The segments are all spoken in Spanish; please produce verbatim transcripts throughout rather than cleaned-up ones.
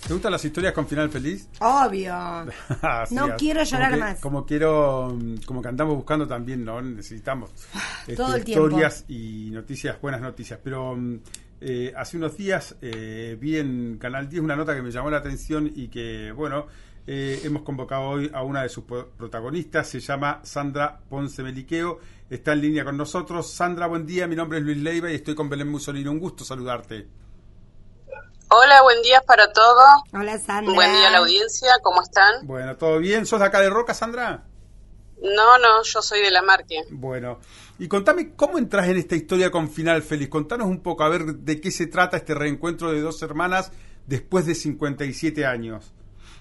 ¿Te gustan las historias con final feliz? Obvio. Sí, no quiero llorar como que, más. Como quiero, como que andamos buscando también, ¿no? Necesitamos este, todo el tiempo. Historias y noticias, buenas noticias. Pero eh, hace unos días eh, vi en Canal diez una nota que me llamó la atención y que, bueno, eh, hemos convocado hoy a una de sus protagonistas. Se llama Sandra Ponce Meliqueo. Está en línea con nosotros. Sandra, buen día. Mi nombre es Luis Leiva y estoy con Belén Mussolini. Un gusto saludarte. Hola, buen día para todos. Hola, Sandra. Buen día a la audiencia, ¿cómo están? Bueno, ¿todo bien? ¿Sos de acá de Roca, Sandra? No, no, yo soy de La Marque. Bueno, y contame, ¿cómo entras en esta historia con final feliz? Contanos un poco, a ver, de qué se trata este reencuentro de dos hermanas después de cincuenta y siete años.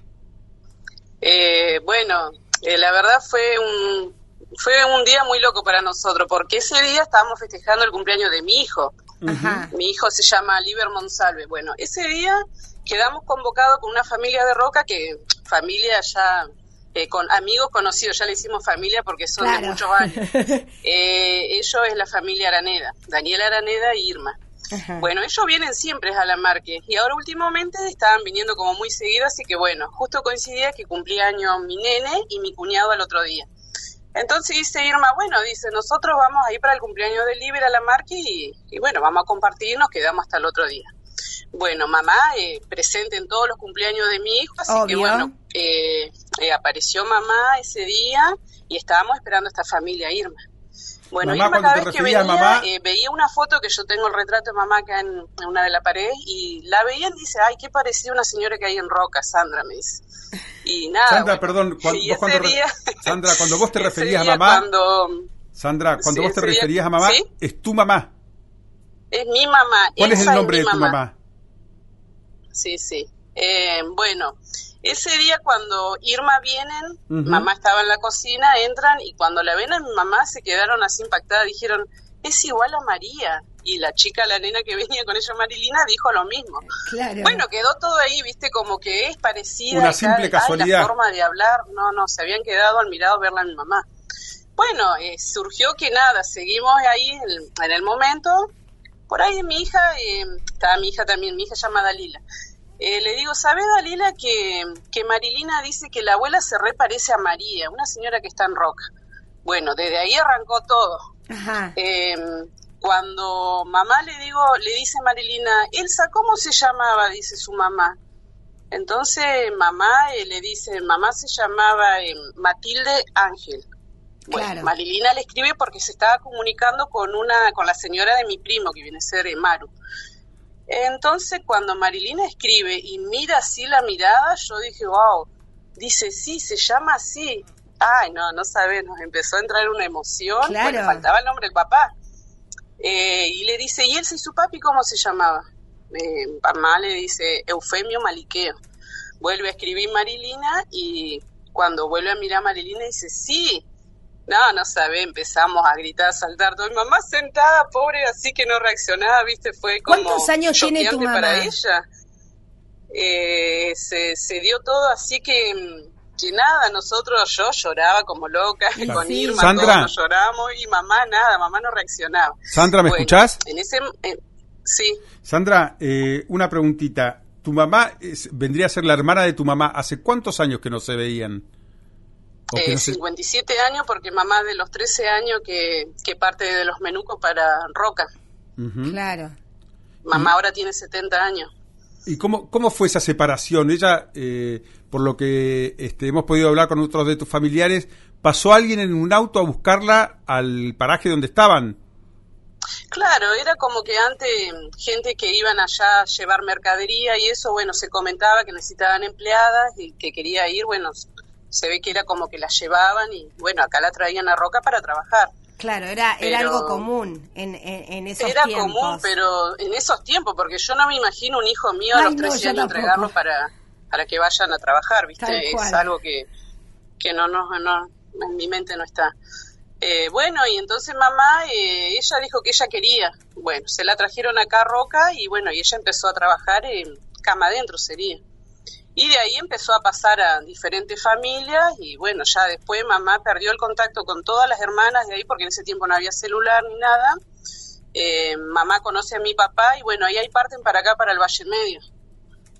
Eh, bueno, eh, la verdad fue un, fue un día muy loco para nosotros, porque ese día estábamos festejando el cumpleaños de mi hijo. Ajá. Mi hijo se llama Liber Monsalve. Bueno, ese día quedamos convocados con una familia de Roca, que familia ya, eh, con amigos conocidos, ya le hicimos familia porque son claro. de muchos años. Eh, ellos es la familia Araneda, Daniel Araneda y Irma. Ajá. Bueno, ellos vienen siempre a La Marque y ahora últimamente estaban viniendo como muy seguido, así que bueno, justo coincidía que cumplía año mi nene y mi cuñado al otro día. Entonces dice Irma, bueno, dice, nosotros vamos a ir para el cumpleaños de Liber a La Marque y, y bueno, vamos a compartir y nos quedamos hasta el otro día. Bueno, mamá eh, presente en todos los cumpleaños de mi hijo, así Obvio. que bueno, eh, eh, apareció mamá ese día y estábamos esperando a esta familia Irma. Bueno, Mamá, Irma cuando cada te vez que referías venía, a mamá- eh, veía una foto que yo tengo el retrato de mamá acá en, en una de las paredes y la veía y dice, ay, qué parecía una señora que hay en Roca, Sandra, me dice. Y nada. Sandra, bueno, perdón, cuando, y vos ese cuando re- día, Sandra, cuando vos te ese referías a día mamá, Cuando, Sandra, cuando Sí, vos te ese día- referías a mamá, ¿sí? es tu mamá. es mi mamá. ¿Cuál es esa el nombre mi de tu mamá? Sí, sí. Eh, bueno, ese día cuando Irma vienen, Ujú. mamá estaba en la cocina, entran y cuando la ven a mi mamá se quedaron así impactadas, dijeron, es igual a María. Y la chica, la nena que venía con ella, Marilina, dijo lo mismo. Claro. Bueno, quedó todo ahí, viste, como que es parecida. Una y simple tal, ay, casualidad. la forma de hablar, no, no, se habían quedado admirados verla a mi mamá. Bueno, eh, surgió que nada, seguimos ahí en, en el momento. Por ahí mi hija, eh, estaba mi hija también, mi hija se llama Dalila. Eh, le digo, ¿sabes, Dalila, que, que Marilina dice que la abuela se reparece a María, una señora que está en Roca? Bueno, desde ahí arrancó todo. Ajá. Eh, cuando mamá le digo, le dice Marilina, Elsa, ¿cómo se llamaba? Dice su mamá. Entonces mamá eh, le dice, mamá se llamaba eh, Matilde Ángel. Bueno, Claro. Marilina le escribe porque se estaba comunicando con una, con la señora de mi primo, que viene a ser eh, Maru. Entonces cuando Marilina escribe y mira así la mirada, yo dije, wow, dice, sí, se llama así. Ay, no, no sabes, nos empezó a entrar una emoción. Claro. Bueno, faltaba el nombre del papá. Eh, y le dice, ¿y Elsa y su papi cómo se llamaba? Eh, mamá le dice, Eufemio Maliqueo. Vuelve a escribir Marilina y cuando vuelve a mirar a Marilina dice, sí. No, no sabe, empezamos a gritar, a saltar. Todo. Mi mamá sentada, pobre, así que no reaccionaba, ¿viste? Fue como ¿Cuántos años tiene tu choqueante mamá? para ella. Eh, se, se dio todo así que, que nada, nosotros, yo lloraba como loca, Y con sí. Irma, Sandra. todos nos lloramos y mamá nada, mamá no reaccionaba. Sandra, ¿me Bueno, escuchás? En ese, eh, sí, Sandra, eh, una preguntita. ¿Tu mamá es- vendría a ser la hermana de tu mamá? ¿Hace cuántos años que no se veían? ¿O que eh, no se- cincuenta y siete años porque mamá de los trece años que, que parte de los menucos para Roca. Ujú. Claro. Mamá ahora tiene setenta años. ¿Y cómo, cómo fue esa separación? Ella, eh, por lo que este, hemos podido hablar con otros de tus familiares, ¿pasó alguien en un auto a buscarla al paraje donde estaban? Claro, era como que antes gente que iban allá a llevar mercadería y eso, bueno, se comentaba que necesitaban empleadas y que quería ir, bueno, se ve que era como que la llevaban y bueno, acá la traían a Roca para trabajar. Claro, era, era Pero- algo común en, en, en esos Era tiempos. común, pero en esos tiempos, porque yo no me imagino un hijo mío a Ay, los no, trece yo años tampoco. entregarlo para, para que vayan a trabajar, ¿viste? Tal Es cual. algo que, que no, no, no, en mi mente no está. Eh, bueno, y entonces mamá, eh, ella dijo que ella quería. Bueno, se la trajeron acá a Roca y bueno, y ella empezó a trabajar en cama adentro sería. Y de ahí empezó a pasar a diferentes familias y bueno, ya después mamá perdió el contacto con todas las hermanas de ahí porque en ese tiempo no había celular ni nada. Eh, mamá conoce a mi papá y bueno, ahí ahí parten para acá, para el Valle Medio.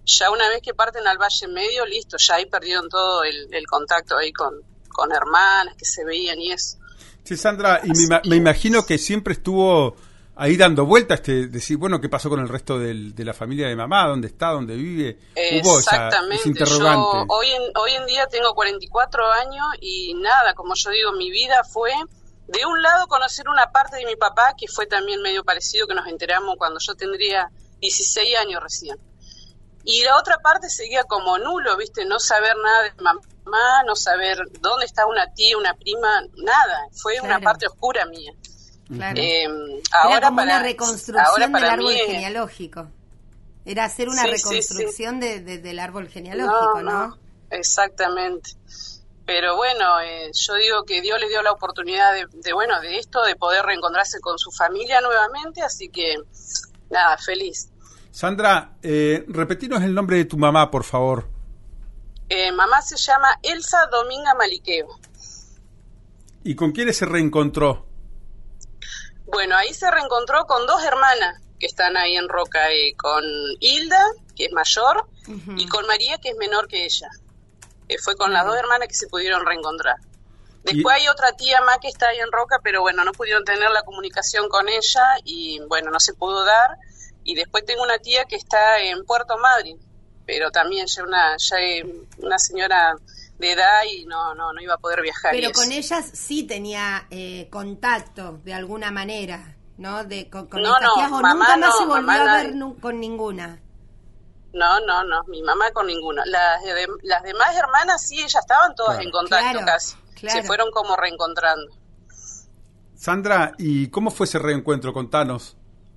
ya una vez que parten al Valle Medio, listo, ya ahí perdieron todo el, el contacto ahí con, con hermanas que se veían y eso. Sí, Sandra, y me, me imagino que siempre estuvo ahí dando vueltas, este, decir, bueno, ¿qué pasó con el resto del, de la familia de mamá? ¿Dónde está? ¿Dónde vive? Hubo Exactamente. Esa, ese interrogante. Yo hoy en, hoy en día tengo cuarenta y cuatro años y nada, como yo digo, mi vida fue, de un lado, conocer una parte de mi papá, que fue también medio parecido, que nos enteramos cuando yo tendría dieciséis años recién. Y la otra parte seguía como nulo, ¿viste? No saber nada de mamá, no saber dónde está una tía, una prima, nada. Fue claro. Una parte oscura mía. Claro. Eh, Era ahora como para, una reconstrucción ahora del para árbol mí es, genealógico. Era hacer una sí, reconstrucción sí, sí. De, de, del árbol genealógico, ¿no? No, no, exactamente. Pero bueno, eh, yo digo que Dios le dio la oportunidad de, de, bueno, de esto, de poder reencontrarse con su familia nuevamente, así que, nada, feliz. Sandra, eh, repetinos el nombre de tu mamá, por favor. Eh, mamá se llama Elsa Dominga Maliqueo. ¿Y con quiénes se reencontró? Bueno, ahí se reencontró con dos hermanas que están ahí en Roca, eh, con Hilda, que es mayor, uh-huh. y con María, que es menor que ella. Eh, fue con uh-huh. las dos hermanas que se pudieron reencontrar. Después y... hay otra tía más que está ahí en Roca, pero bueno, no pudieron tener la comunicación con ella y bueno, no se pudo dar. Y después tengo una tía que está en Puerto Madryn, pero también ya una ya una señora de edad y no no no iba a poder viajar. Pero con ellas sí tenía eh, contacto de alguna manera, ¿no? De con, con no, no, tías, o mamá nunca más no, se volvió mamá a ver no, nu- con ninguna. No, no, no, mi mamá con ninguna. Las de, las demás hermanas sí, ellas estaban todas claro. en contacto claro, casi. Claro. Se fueron como reencontrando. Sandra, ¿y cómo fue ese reencuentro? Contanos.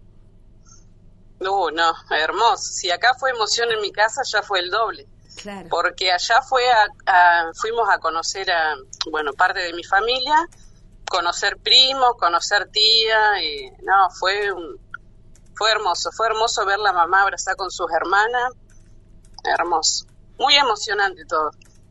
No, no, hermoso. Si acá fue emoción en mi casa, ya fue el doble. Claro. Porque allá fue a, a, fuimos a conocer a, bueno, parte de mi familia, conocer primos, conocer tía, y no, fue un, fue hermoso, fue hermoso ver la mamá abrazar con sus hermanas, hermoso, muy emocionante todo.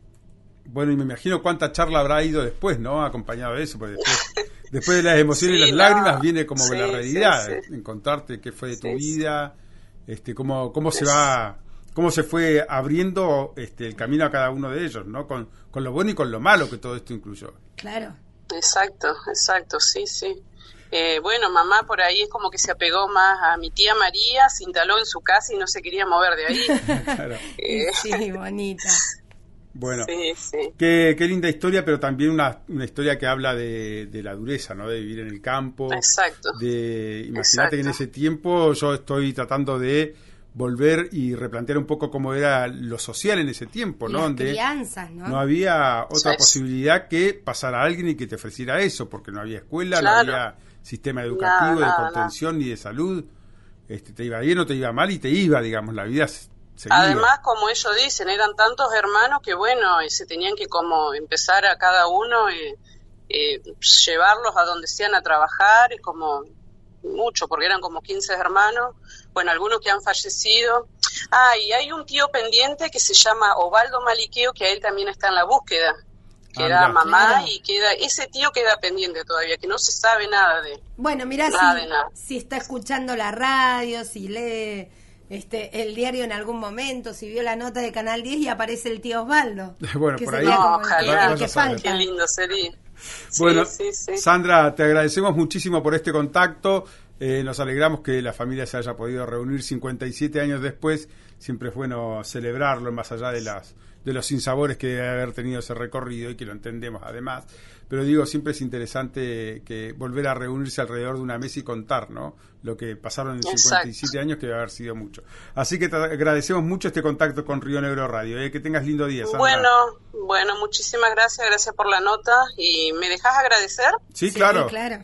Bueno, y me imagino cuánta charla habrá ido después, ¿no? Acompañado de eso, porque después, después de las emociones sí, y las no, lágrimas viene como sí, la realidad, sí, sí. encontrarte qué fue de tu sí, vida, este, cómo, cómo se va, cómo se fue abriendo este el camino a cada uno de ellos, ¿no? Con, con lo bueno y con lo malo que todo esto incluyó. Claro. Exacto, exacto, sí, sí. Eh, bueno, mamá por ahí es como que se apegó más a mi tía María, se instaló en su casa y no se quería mover de ahí. Claro. eh, sí, bonita. Bueno, sí, sí. Qué, qué linda historia, pero también una, una historia que habla de, de la dureza, ¿no? De vivir en el campo. Exacto. De, imagínate que en ese tiempo yo estoy tratando de volver y replantear un poco cómo era lo social en ese tiempo, ¿no? Las Donde crianzas, ¿no? no había otra sí. posibilidad que pasar a alguien y que te ofreciera eso, porque no había escuela, claro. no había sistema educativo, nada, de nada, contención ni de salud. Este, te iba bien o te iba mal y te iba, digamos, la vida seguía. Además, como ellos dicen, eran tantos hermanos que, bueno, eh, se tenían que como empezar a cada uno, eh, eh, llevarlos a donde sean a trabajar, es como mucho, porque eran como quince hermanos, bueno, algunos que han fallecido. Ah, y hay un tío pendiente que se llama Ovaldo Maliqueo, que a él también está en la búsqueda, que ah, era mamá, claro. Y queda ese tío queda pendiente todavía, que no se sabe nada de Bueno, mirá, nada si, de nada. si está escuchando la radio, si lee este el diario en algún momento, si vio la nota de Canal diez y aparece el tío Osvaldo. Bueno, por ahí. No, ojalá, el que, el que falta. Qué lindo sería. Bueno, sí, sí, sí. Sandra, te agradecemos muchísimo por este contacto. Eh, nos alegramos que la familia se haya podido reunir cincuenta y siete años después. Siempre es bueno celebrarlo, más allá de las de los sinsabores que debe haber tenido ese recorrido y que lo entendemos además. Pero digo, siempre es interesante que volver a reunirse alrededor de una mesa y contar, ¿no? Lo que pasaron en cincuenta y siete años, que debe haber sido mucho. Así que te agradecemos mucho este contacto con Río Negro Radio. ¿eh? Que tengas lindo día, Sandra. Bueno, bueno, muchísimas gracias, gracias por la nota. ¿Y me dejás agradecer? Sí, claro. Sí, claro.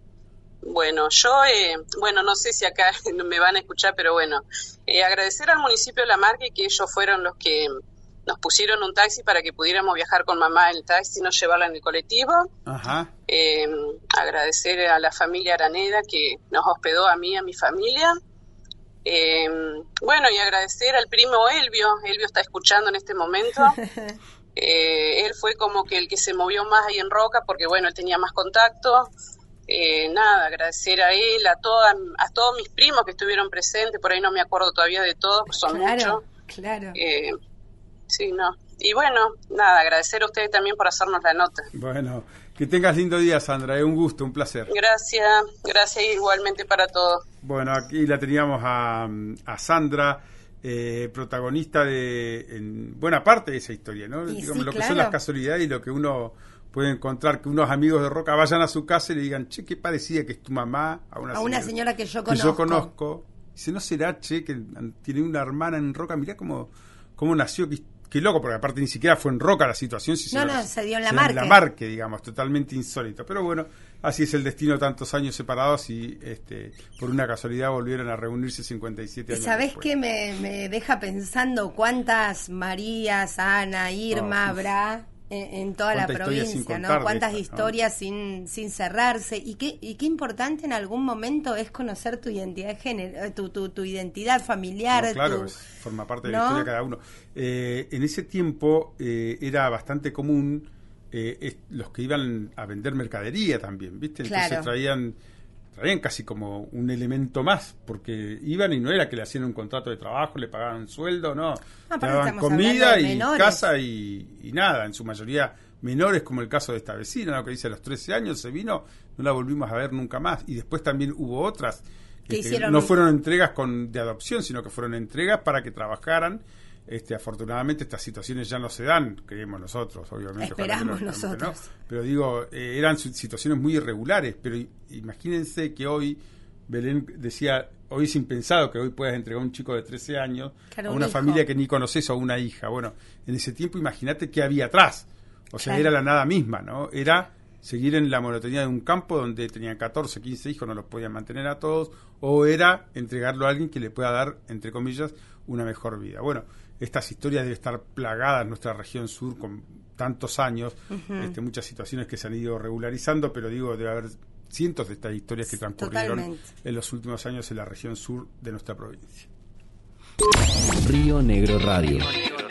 Bueno, yo, eh, bueno, no sé si acá me van a escuchar, pero bueno, eh, agradecer al municipio de La Marca, que ellos fueron los que nos pusieron un taxi para que pudiéramos viajar con mamá en el taxi y no llevarla en el colectivo. Ajá. Eh, agradecer a la familia Araneda que nos hospedó a mí y a mi familia. Eh, bueno, y agradecer al primo Elvio. Elvio está escuchando en este momento. Eh, él fue como que el que se movió más ahí en Roca porque, bueno, él tenía más contacto. Eh, nada, agradecer a él, a, toda, a todos mis primos que estuvieron presentes, por ahí no me acuerdo todavía de todos, son claro. muchos. Claro. Eh, sí, no. Y bueno, nada, agradecer a ustedes también por hacernos la nota. Bueno, que tengas lindo día, Sandra, es un gusto, un placer. Gracias, gracias igualmente para todos. Bueno, aquí la teníamos a, a Sandra, eh, protagonista de en buena parte de esa historia, ¿no? Y Digamos, sí, lo que claro. son las casualidades y lo que uno puede encontrar, que unos amigos de Roca vayan a su casa y le digan, che, qué parecida que es tu mamá a una, A una señora, señora que yo que conozco. yo conozco. Dice, no será, che, que tiene una hermana en Roca, mirá cómo, cómo nació, qué, qué loco, porque aparte ni siquiera fue en Roca la situación. Si No, se no, lo- se dio en la se Marque. En la Marque, digamos, totalmente insólito. Pero bueno, así es el destino de tantos años separados y este por una casualidad volvieron a reunirse cincuenta y siete ¿Y años sabés después. qué me, me deja pensando cuántas Marías, Ana, Irma Oh, uf. habrá en, en toda la Cuánta historia sin provincia, contar ¿no? de Cuántas estas, ¿no? historias sin, sin cerrarse y qué y qué importante en algún momento es conocer tu identidad de género, tu tu, tu identidad familiar, No, claro, tu- es- forma parte de ¿no? la historia de cada uno. Eh, en ese tiempo eh, era bastante común eh, es- los que iban a vender mercadería también, ¿viste? Entonces Claro. traían traían casi como un elemento más, porque iban y no era que le hacían un contrato de trabajo, le pagaban un sueldo, no. Aparte Le daban estamos hablando comida de y menores. casa y, y nada, en su mayoría menores, como el caso de esta vecina, ¿no? Que dice a los trece años se vino, no la volvimos a ver nunca más. Y después también hubo otras Que este, hicieron no un- fueron entregas con de adopción, sino que fueron entregas para que trabajaran. Este, afortunadamente estas situaciones ya no se dan, creemos nosotros, obviamente. ojalá que Esperamos no, esperamos que nosotros. no. Pero digo, eh, eran su- situaciones muy irregulares, pero i- imagínense que hoy, Belén decía, hoy es impensado que hoy puedas entregar a un chico de trece años Claro, a un una hijo. familia que ni conoces o a una hija. Bueno, en ese tiempo imagínate qué había atrás. O sea, Claro. era la nada misma, ¿no? Era seguir en la monotonía de un campo donde tenían catorce, quince hijos, no los podían mantener a todos, o era entregarlo a alguien que le pueda dar, entre comillas, una mejor vida. Bueno, estas historias deben estar plagadas en nuestra región sur con tantos años, este, muchas situaciones que se han ido regularizando, pero digo, debe haber cientos de estas historias que transcurrieron Totalmente. en los últimos años en la región sur de nuestra provincia. Río Negro Radio.